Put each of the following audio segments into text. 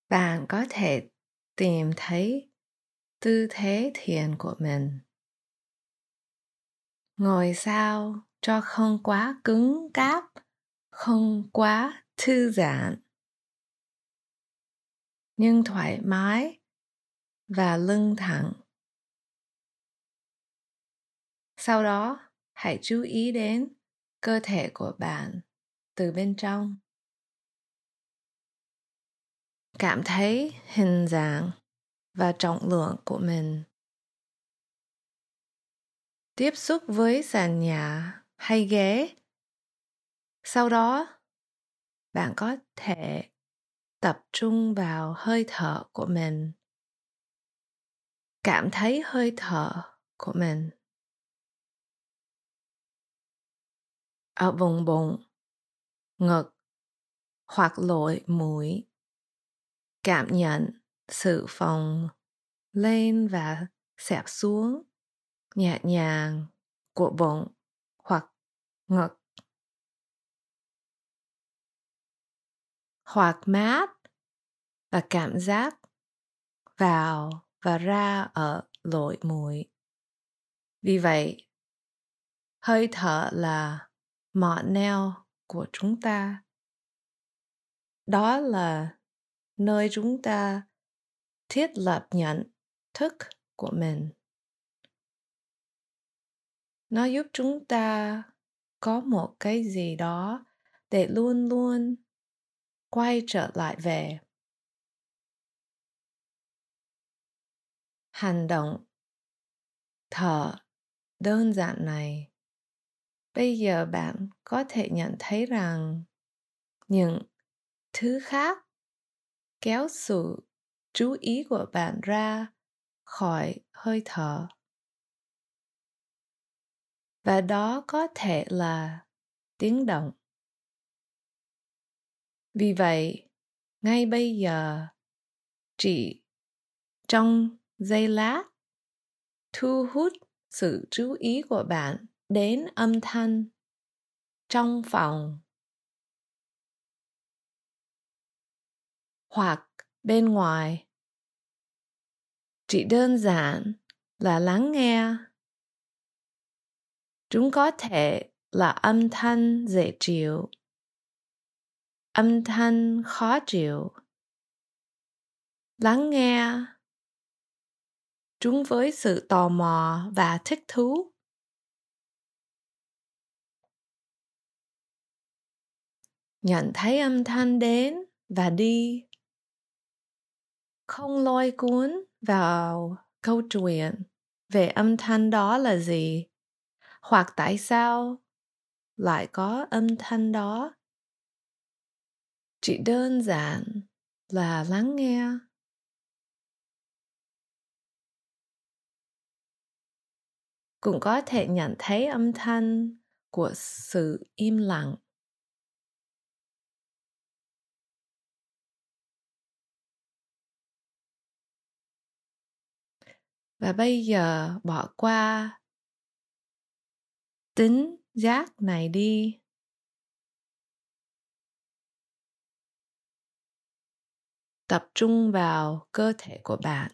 Bạn có thể tìm thấy tư thế thiền của mình. Ngồi sao cho không quá cứng cáp, không quá thư giãn, nhưng thoải mái và lưng thẳng. Sau đó, hãy chú ý đến cơ thể của bạn từ bên trong. Cảm thấy hình dạng và trọng lượng của mình. Tiếp xúc với sàn nhà hay ghế. Sau đó, bạn có thể tập trung vào hơi thở của mình. Cảm thấy hơi thở của mình ở vùng bụng, ngực hoặc lỗ mũi. Cảm nhận sự phồng lên và xẹp xuống nhẹ nhàng của bụng hoặc ngực, hoặc mát và cảm giác vào và ra ở lỗ mũi. Vì vậy, hơi thở là mọn neo của chúng ta. Đó là nơi chúng ta thiết lập nhận thức của mình. Nó giúp chúng ta có một cái gì đó để luôn luôn quay trở lại về. Hành động thở đơn giản này, bây giờ bạn có thể nhận thấy rằng những thứ khác kéo sự chú ý của bạn ra khỏi hơi thở. Và đó có thể là tiếng động. Vì vậy, ngay bây giờ, chỉ trong giây lát, thu hút sự chú ý của bạn đến âm thanh trong phòng hoặc bên ngoài. Chỉ đơn giản là lắng nghe. Chúng có thể là âm thanh dễ chịu, âm thanh khó chịu. Lắng nghe chúng với sự tò mò và thích thú. Nhận thấy âm thanh đến và đi. Không lôi cuốn vào câu chuyện về âm thanh đó là gì, hoặc tại sao lại có âm thanh đó. Chỉ đơn giản là lắng nghe. Cũng có thể nhận thấy âm thanh của sự im lặng. Và bây giờ bỏ qua tính giác này đi. Tập trung vào cơ thể của bạn.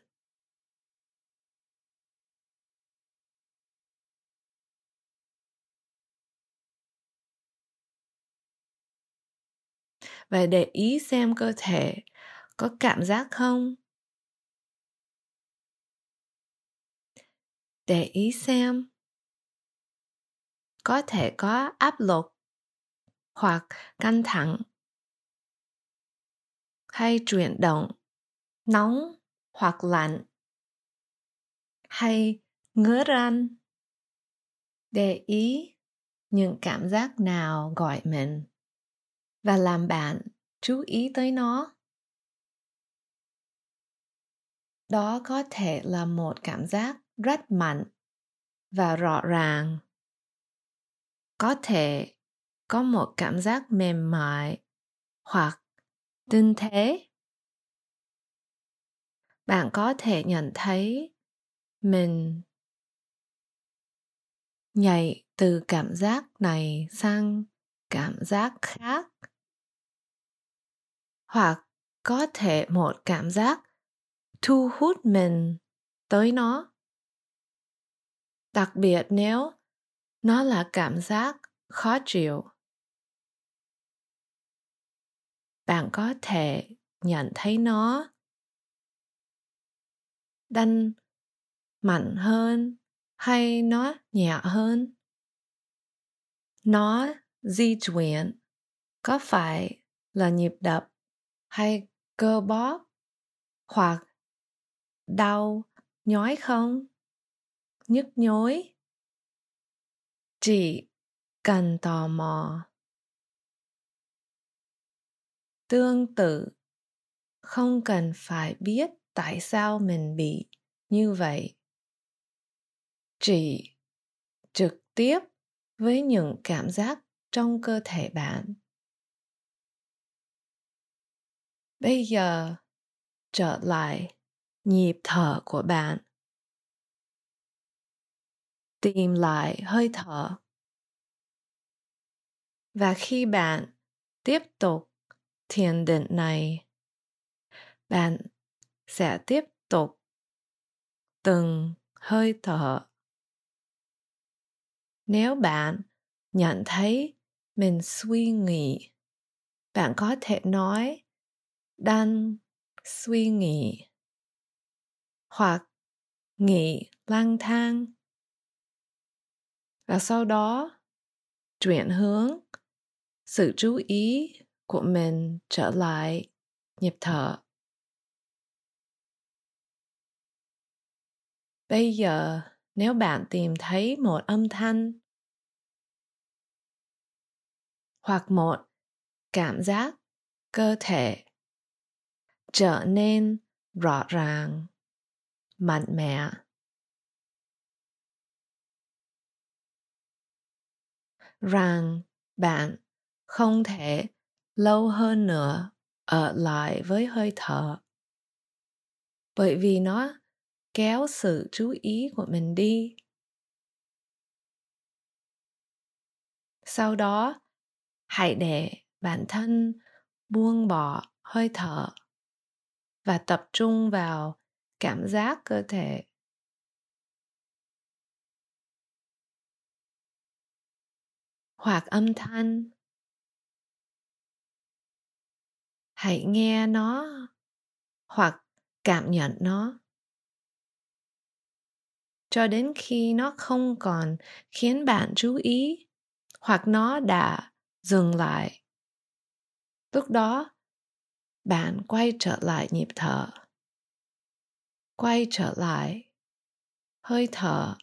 Và để ý xem cơ thể có cảm giác không. Để ý xem có thể có áp lực hoặc căng thẳng hay chuyển động, nóng hoặc lạnh hay ngứa răng. Để ý những cảm giác nào gọi mình và làm bạn chú ý tới nó. Đó có thể là một cảm giác rất mạnh và rõ ràng. Có thể có một cảm giác mềm mại hoặc tinh tế. Bạn có thể nhận thấy mình nhảy từ cảm giác này sang cảm giác khác, hoặc có thể một cảm giác thu hút mình tới nó. Đặc biệt nếu nó là cảm giác khó chịu. Bạn có thể nhận thấy nó đanh mạnh hơn hay nó nhẹ hơn. Nó di chuyển có phải là nhịp đập hay cơ bóp hoặc đau nhói không? Nhức nhối. Chỉ cần tò mò. Tương tự, không cần phải biết tại sao mình bị như vậy. Chỉ trực tiếp với những cảm giác trong cơ thể bạn. Bây giờ, trở lại nhịp thở của bạn. Tìm lại hơi thở. Và khi bạn tiếp tục thiền định này, bạn sẽ tiếp tục từng hơi thở. Nếu bạn nhận thấy mình suy nghĩ, bạn có thể nói đang suy nghĩ hoặc nghĩ lang thang. Và sau đó chuyển hướng sự chú ý của mình trở lại nhịp thở. Bây giờ, nếu bạn tìm thấy một âm thanh hoặc một cảm giác cơ thể trở nên rõ ràng, mạnh mẽ, rằng bạn không thể lâu hơn nữa ở lại với hơi thở, bởi vì nó kéo sự chú ý của mình đi. Sau đó, hãy để bản thân buông bỏ hơi thở và tập trung vào cảm giác cơ thể. Hoặc âm thanh. Hãy nghe nó hoặc cảm nhận nó cho đến khi nó không còn khiến bạn chú ý hoặc nó đã dừng lại. Lúc đó, bạn quay trở lại nhịp thở. Quay trở lại hơi thở.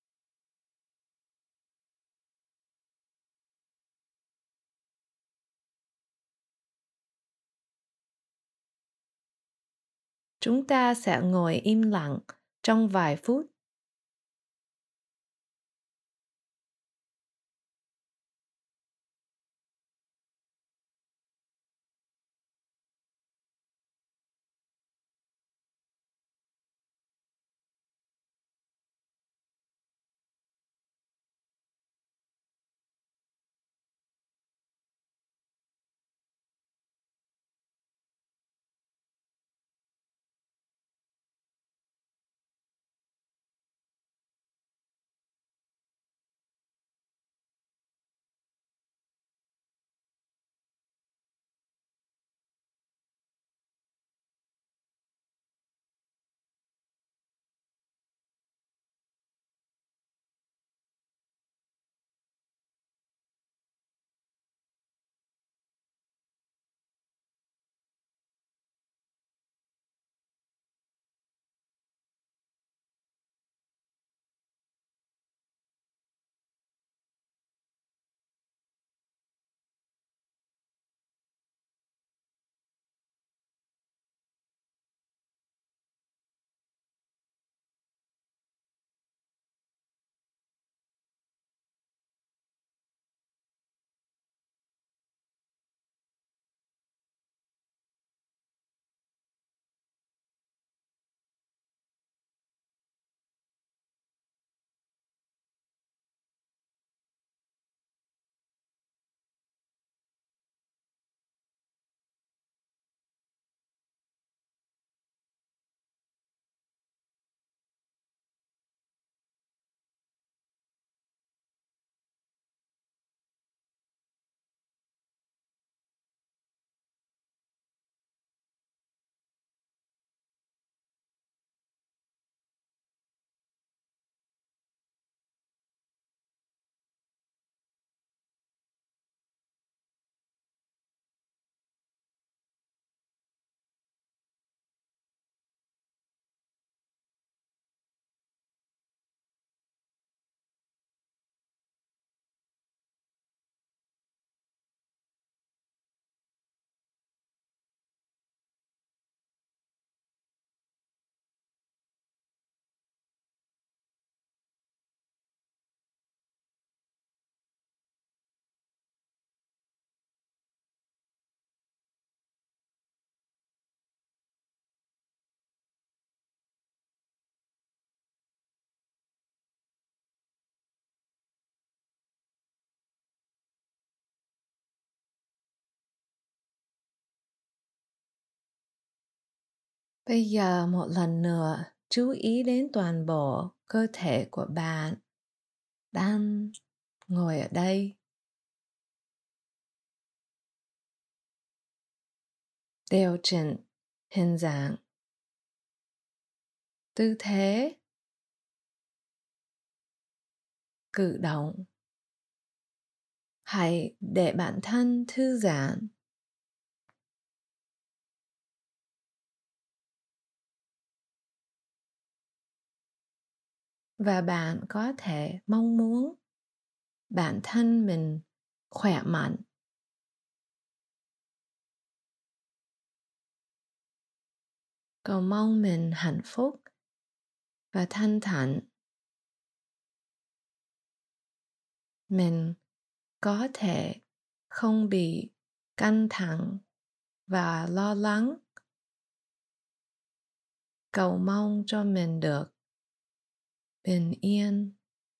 Chúng ta sẽ ngồi im lặng trong vài phút. Bây giờ một lần nữa chú ý đến toàn bộ cơ thể của bạn đang ngồi ở đây. Điều chỉnh hình dạng, tư thế, cử động. Hãy để bản thân thư giãn. Và bạn có thể mong muốn bản thân mình khỏe mạnh. Cầu mong mình hạnh phúc và thanh thản. Mình có thể không bị căng thẳng và lo lắng. Cầu mong cho mình được bình yên.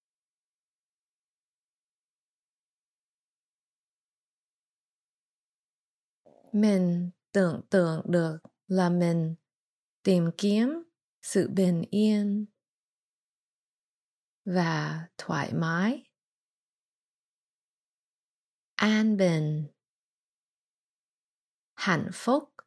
Mình tưởng tượng được là mình tìm kiếm sự bình yên và thoải mái, an bình, hạnh phúc